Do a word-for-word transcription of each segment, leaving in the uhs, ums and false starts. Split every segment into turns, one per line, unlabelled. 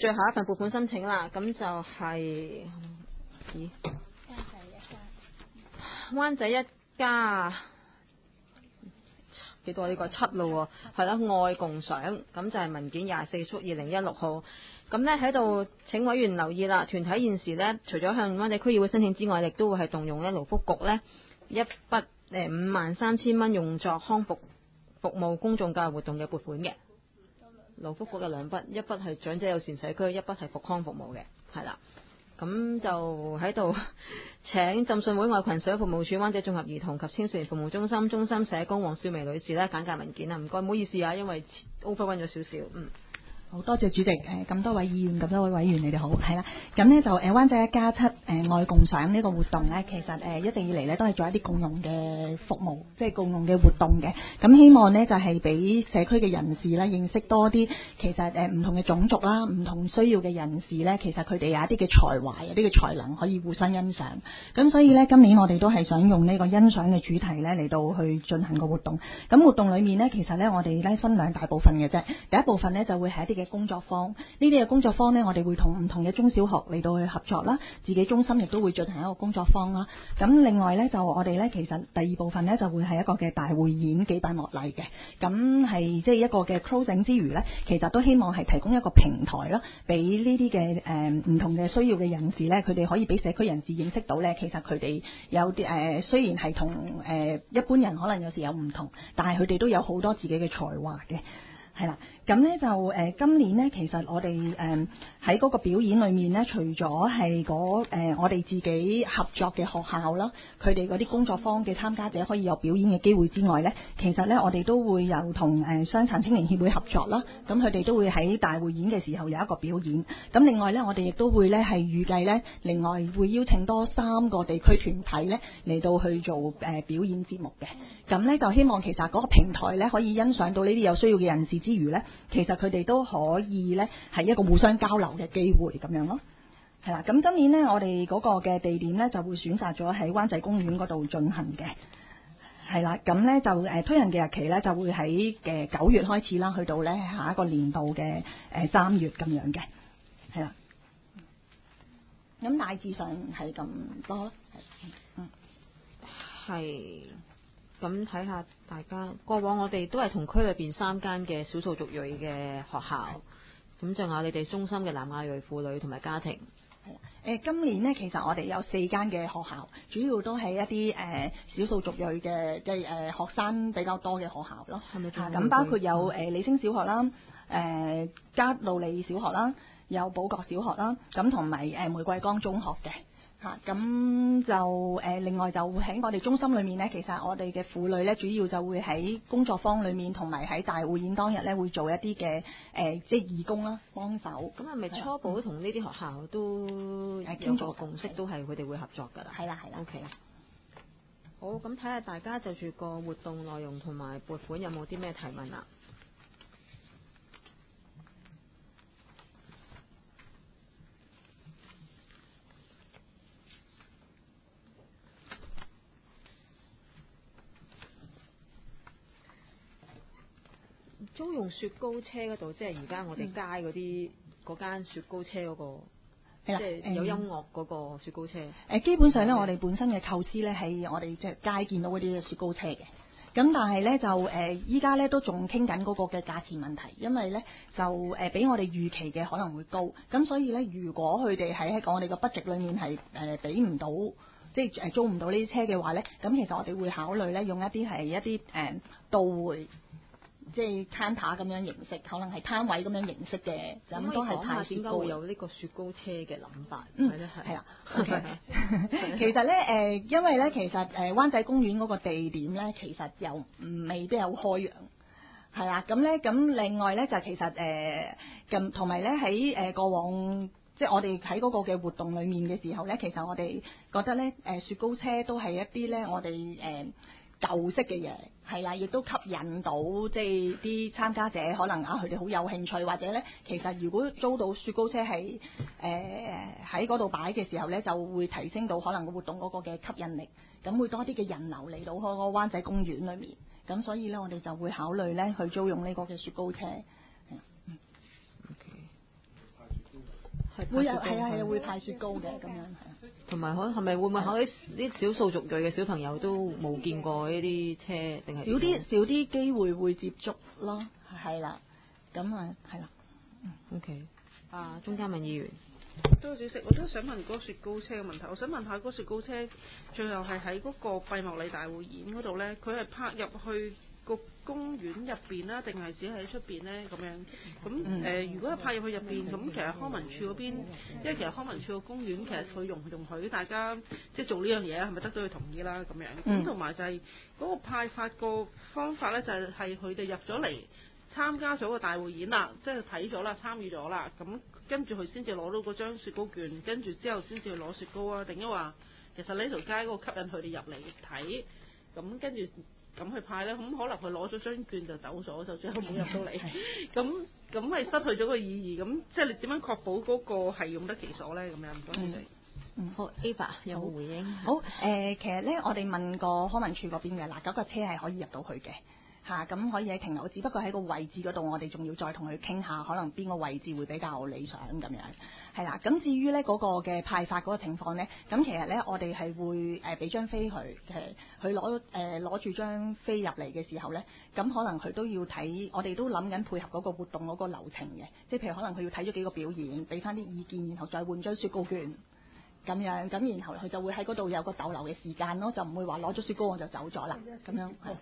最後一份撥款申請啦，咁就係、是，咦，灣仔一家幾多呢、這個七咯喎，係啦，愛共賞，咁就係文件廿四縮二零一六號。咁呢喺度請委員留意啦，團體現時呢，除咗向灣仔區議會申請之外，亦都會係動用呢勞福局呢一筆誒五萬三千蚊用作康復服務公眾教育活動嘅撥款嘅。勞福局嘅兩筆，一筆係長者友善社區，一筆係復康服務嘅，係啦。咁就喺度請浸信會愛群社會服務處灣仔綜合兒童及青少年服務中心中心社工黃少薇女士咧簡介文件啊，唔該，唔好意思啊，因為 overrun 咗少少，嗯。
好多謝主席，誒咁多位議員，咁多位委員，你哋好，係啦。咁呢就誒灣仔一家七誒愛共賞呢個活動呢，其實誒一直以嚟呢都係做一啲共用嘅服務，即係共用嘅活動嘅。咁希望呢就係俾社區嘅人士呢認識多啲，其實誒唔同嘅種族啦，唔同需要嘅人士呢，其實佢哋有一啲嘅才華，有啲嘅才能可以互相欣賞。咁所以呢，今年我哋都係想用呢個欣賞嘅主題呢嚟到去進行個活動。咁活動裡面呢，其實呢我哋呢分兩大部分嘅啫。第一部分呢就會係一啲嘅工作坊，呢啲嘅工作坊呢，我哋會同唔同嘅中小學嚟到去合作啦，自己中心亦都會進行一個工作坊啦。咁另外呢，就我哋呢，其實第二部分呢，就會係一個嘅大匯演紀拜幕禮嘅，咁係即係一個嘅 closing 之餘呢，其實都希望係提供一個平台啦，俾呢啲嘅誒唔同嘅需要嘅人士呢，佢哋可以俾社區人士認識到呢，其實佢哋有啲誒、呃、雖然係同誒一般人可能有時有唔同，但係佢哋都有好多自己嘅才華嘅。係啦，咁呢就誒、呃、今年呢，其實我哋誒喺嗰個表演裏面呢，除咗係嗰誒我哋自己合作嘅學校啦，佢哋嗰啲工作坊嘅參加者可以有表演嘅機會之外呢，其實呢，我哋都會有同誒傷殘青年協會合作啦，咁佢哋都會喺大會演嘅時候有一個表演。咁另外呢，我哋亦都會呢係預計呢，另外會邀請多三個地區團體呢嚟到去做誒、呃、表演節目嘅。咁呢，就希望其實嗰個平台呢，可以欣賞到呢啲有需要嘅人士之餘呢，其實佢哋都可以呢係一個互相交流嘅機會咁樣咯。係啦，咁今年呢，我哋嗰個嘅地點呢，就會選擇咗喺灣仔公園嗰度進行嘅。係啦，咁呢就誒、呃、推行嘅日期呢，就會喺誒九月開始啦，去到呢下一個年度嘅誒三月咁樣嘅。係啦，咁大致上係咁多啦。嗯，
係。咁睇下大家過往我哋都係同區裏邊三間嘅少數族裔嘅學校，咁仲有你哋中心嘅南亞裔婦女同埋家庭。
誒今年呢，其實我哋有四間嘅學校，主要都係一啲誒、呃、少數族裔嘅嘅誒學生比較多嘅學校咯。係咪咁？咁包括有誒、呃、理星小學啦、誒、呃、加路里小學啦、有寶覺小學啦，咁同埋誒玫瑰崗中學嘅。嚇，咁就誒、呃，另外就會喺我哋中心裏面呢，其實我哋嘅婦女呢，主要就會喺工作坊裏面，同埋喺大會演當日呢，會做一啲嘅誒，即係義工啦，幫手。
咁係咪初步同呢啲學校都有個共識，都係佢哋會合作㗎啦？
係啦，係啦。
OK。好，咁睇下大家就住個活動內容同埋撥款有冇啲咩提問啊？租用雪糕車嗰度，即係而家我哋街嗰啲嗰間雪糕車嗰、嗰個，嗯、即係有音樂嗰個雪糕車。誒、
嗯，基本上咧，我哋本身嘅構思咧係我哋即係街見到嗰啲雪糕車嘅。咁但係咧就誒，依家咧都仲傾緊嗰個嘅價錢問題，因為咧就誒、呃、比我哋預期嘅可能會高。咁所以咧，如果佢哋喺喺我哋個 budget 裏面係誒俾唔到，即係誒租唔到呢啲車嘅話咧，咁其實我哋會考慮咧用一啲係一啲誒到會。即係 counter 咁樣形式，可能係攤位咁樣形式嘅，咁都係派雪糕。點解會有呢個雪糕車嘅諗法？
嗯，
係啦。Okay. 其實咧，誒、呃，因為咧，其實誒、呃、灣仔公園嗰個地點咧，其實又唔未必有開揚，係啦。咁咧，咁另外咧就其實誒，咁同埋咧喺誒過往，即係我哋喺嗰個嘅活動裡面嘅時候咧，其實我哋覺得咧，誒、呃、雪糕車都係一啲咧，我哋誒。呃舊式嘅嘢係啦，亦都吸引到即係啲參加者，可能啊佢哋好有興趣，或者咧其實如果租到雪糕車係誒喺嗰度擺嘅時候咧，就會提升到可能個活動嗰個嘅吸引力，咁會多啲嘅人流嚟到嗰個灣仔公園裏面，咁所以咧我哋就會考慮咧去租用呢個嘅雪糕車。嗯，
Okay.
會有係啊係啊會派雪糕嘅咁樣係啊。
同埋可係咪會唔會考啲啲少數族裔嘅小朋友都冇見過呢啲車定係
少啲少啲機會會接觸咯，係啦，咁啊係啦。
嗯 OK， 啊鍾嘉敏議員。
多謝主席，我都想問嗰個雪糕車嘅問題。我想問下嗰個雪糕車最後係喺嗰個閉幕禮大會演嗰度呢，佢係泊入去個公園入邊啦，定係只係喺出邊呢？咁樣咁誒、
嗯
呃，如果係泊入去入邊，咁其實康文署嗰邊，因為其實康文署個公園其實佢容唔容許大家即係做呢樣嘢，係咪得到佢同意啦？咁樣咁同埋就係嗰個派發個方法呢，就係係佢哋入咗嚟參加咗個大會演啦，即係睇咗啦，參與咗啦，咁。跟住佢先至攞到嗰張雪糕券，跟住之後先至去攞雪糕啊！定一話其實呢條街嗰個吸引佢哋入嚟睇，咁跟住咁去派咧，咁可能佢攞咗張券就走咗，就最後冇入到嚟。咁咁係失去咗個意義。咁即係你點樣確保嗰個係用得其所咧？咁樣唔該你。
嗯，好 Ava 有冇回應？
好誒、呃，其實咧我哋問過康文署嗰邊嘅，嗱嗰個車係可以入到去嘅。嚇，咁、啊、可以喺停留，只不過喺個位置嗰度，我哋仲要再同佢傾下，可能邊個位置會比較理想咁樣，係啦。咁至於咧嗰、嗰個嘅派發嗰個情況咧，咁其實咧我哋係會誒俾張飛佢，誒佢攞誒攞住張飛入嚟嘅時候咧，咁可能佢都要睇，我哋都諗緊配合嗰個活動嗰個流程嘅，即係譬如可能佢要睇咗幾個表演，俾翻啲意見，然後再換張雪糕券咁樣，咁然後佢就會喺嗰度有個逗留嘅時間咯，就唔會話攞咗雪糕我就走咗啦，咁樣係。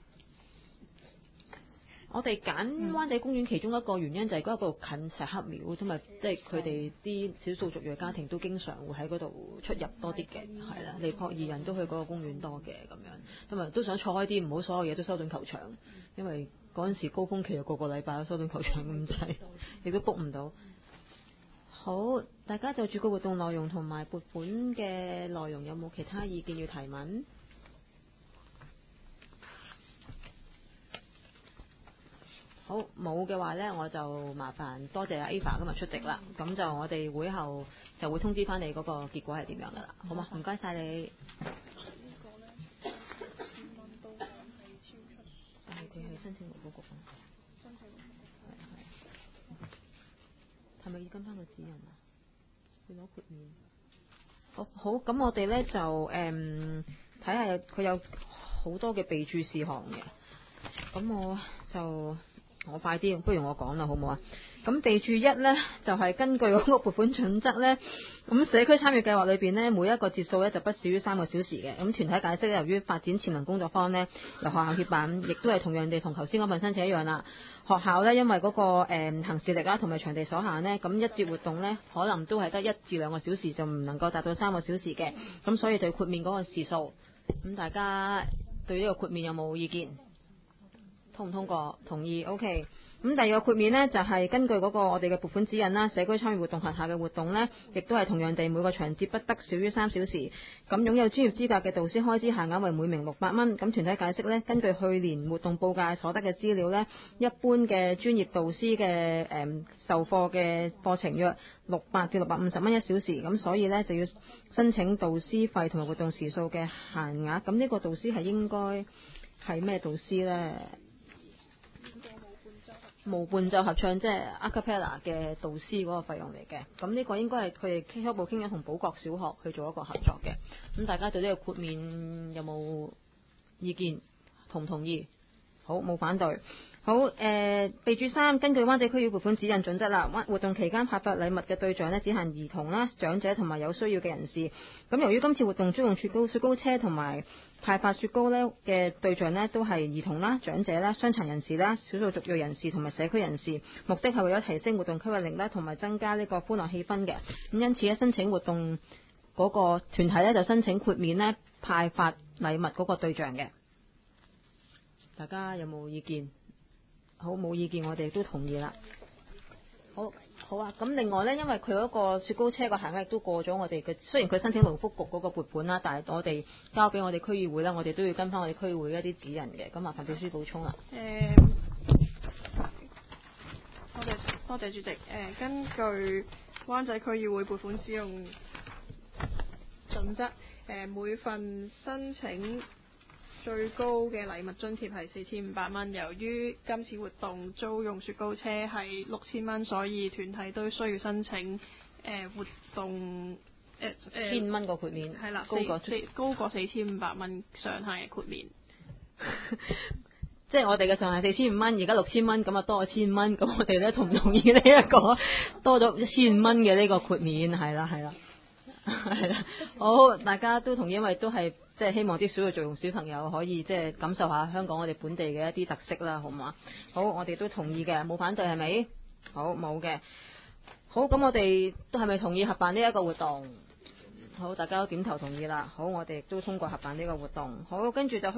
我哋揀灣仔公園其中一個原因就係嗰個近石刻廟，同埋即係佢哋啲少數族裔家庭都經常會喺嗰度出入多啲嘅，係啦，尼泊爾人都去嗰個公園多嘅咁樣，同埋都想錯開啲，唔好所有嘢都修頓球場，因為嗰陣時高峰期又個個禮拜都修頓球場咁滯，亦都 book 唔到。好，大家就住個活動內容同埋撥款嘅內容有冇其他意見要提問？好，冇嘅話呢，我就麻煩多謝阿 Ava 今日出席啦。咁就我哋會後就會通知翻你嗰個結果係點樣噶啦，好嘛？唔該晒你。但係佢係申請勞福局啊。申請勞福局。係係。係咪要跟翻個指引啊？要攞豁免。好，好，咁我哋呢就誒睇下佢有好多嘅備註事項嘅，咁我就。我快啲，不如我講啦，好唔好啊？咁備註一呢，就係、是、根據嗰個撥款準則呢。咁社區參與計劃裏邊呢，每一個節數呢就不少於三個小時嘅。咁團體解釋，由於發展潛能工作坊呢，由學校協辦，亦都係同樣地同頭先嗰份申請一樣啦。學校呢，因為嗰、那個誒、呃、行事力啦同埋場地所限呢，咁一節活動呢，可能都係得一至兩個小時，就唔能夠達到三個小時嘅。咁所以就豁免嗰個時數。咁大家對呢個豁免有冇意見？通唔通過？同意 OK。咁第二個豁免呢，就係、是、根據嗰個我哋嘅撥款指引啦，社區參與活動轄下嘅活動呢，亦都係同樣地每個場節不得少於三小時。咁擁有專業資格嘅導師開支限額為每名六百蚊。咁團體解釋呢，根據去年活動報價所得嘅資料呢，一般嘅專業導師嘅誒、嗯、授課嘅課程約六百至六百五十蚊一小時。咁所以呢，就要申請導師費同埋活動時數嘅限額。咁呢個導師係應該係咩導師呢？無伴奏合唱即係 a cappella 嘅導師嗰個費用嚟嘅，咁呢個應該係佢哋初步傾緊同寶覺小學去做一個合作嘅。咁大家對呢個豁免有冇意見？同唔同意？好，冇反對。好，誒、呃，備註三，根據灣仔區議撥款指引準則啦，活動期間派發禮物嘅對象呢，只限兒童啦、長者同埋有需要嘅人士。咁由於今次活動租用雪糕、雪糕車同埋派發雪糕呢嘅對象呢，都係兒童啦、長者啦、傷殘人士啦、少數族裔人士同埋社區人士，目的係為咗提升活動吸引力啦，同埋增加呢個歡樂氣氛嘅。咁因此咧，申請活動嗰個團體呢，就申請豁免呢派發禮物嗰個對象嘅。大家有冇意見？好，冇意見，我哋都同意啦。好，好啊。咁另外呢，因為佢嗰個雪糕車個限額亦都過咗我哋嘅，雖然佢申請勞福局嗰個撥款啦，但係我哋交俾我哋區議會啦，我哋都要跟翻我哋區議會一啲指引嘅。咁麻煩秘書補充啦。
誒、呃，多謝多謝主席。誒、呃，根據灣仔區議會撥款使用準則，誒、呃、每份申請最高嘅禮物津貼係四千五百蚊。由於今次活動租用雪糕車係六千蚊，所以團體都需要申請誒活動誒誒
千五蚊個豁免，
係啦，
高過
四四高過四千五百蚊上限嘅豁免。
即係我哋嘅上限四千五蚊，而家六千蚊，咁啊多咗千蚊，咁我哋咧同唔同意呢一個多咗一千五蚊嘅呢個豁免？係啦，係啦，係啦，好，大家都同意，因為都係即係希望啲少數族裔小朋友可以即係感受下香港我哋本地嘅一啲特色啦，好嘛？好，我哋都同意嘅，冇反對係咪？好，冇嘅。好，咁我哋都係咪同意合辦呢一個活動？好，大家都點頭同意啦。好，我哋亦都通過合辦呢個活動。好，跟住就。